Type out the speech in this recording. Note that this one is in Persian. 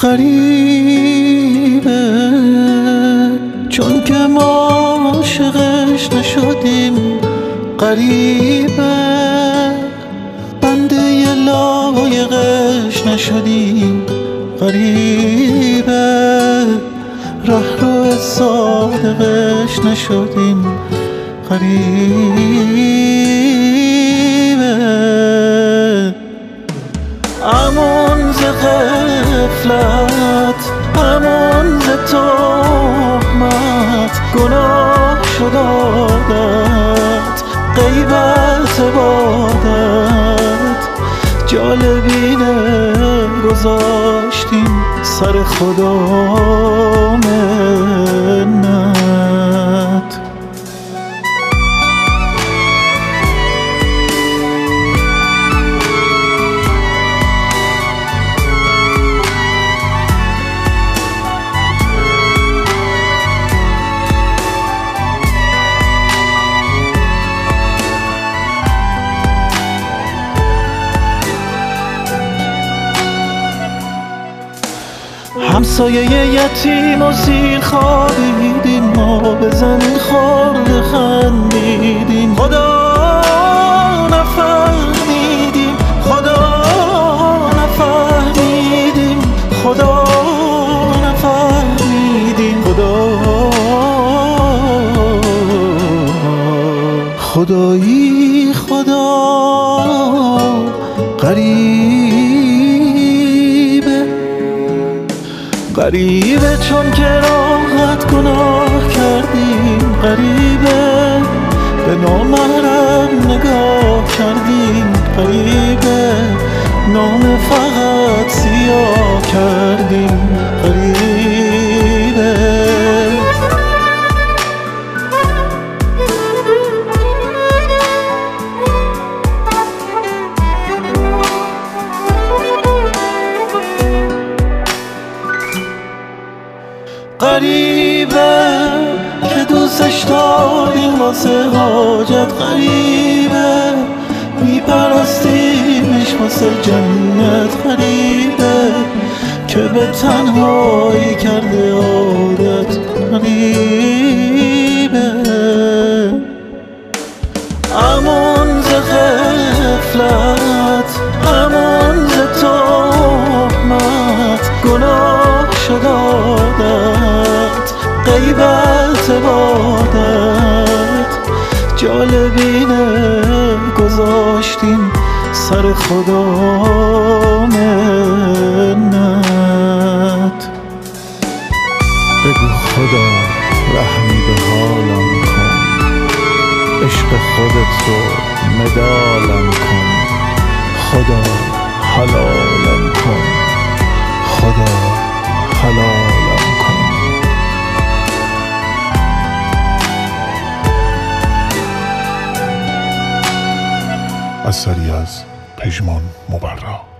غریبه چون که ما عاشقش نشدیم، غریبه بنده لایقش نشدیم، غریبه رهرو صادقش نشدیم، غریبه امون ز غفلت، امون ز تهمت، گناه شد عادت، غیبت عبادت، جالبینه گذاشتیم سر خدا منت. همسایه یتیم و زیر خوابیدیم، ما به زمین خورده خندیدیم، خدا نفهمیدیم، خدا نفهمیدیم، خدا نفهمیدیم، خدایی خدا غریبه چون که راحت گناه کردیم، غریبه به نامحرم نگاه کردیم، غریبه نام فقط سیاه کردیم، غریبه غریبه که دوستش داریم واسه حاجت، غریبه میپرستیمش واسه جنت، غریبه که به تنهایی کرده عادت، غریبه امون ز غفلت، امون ز تهمت، گناه شد عادت، غیبت عبادت، جالبینه گذاشتیم سر خدا منت. بگو خدا رحمی به حالم کن، عشق خودت رو مدالم کن، خدا حلالم کن، خدا حلالم کن. اثری از پژمان مبرا.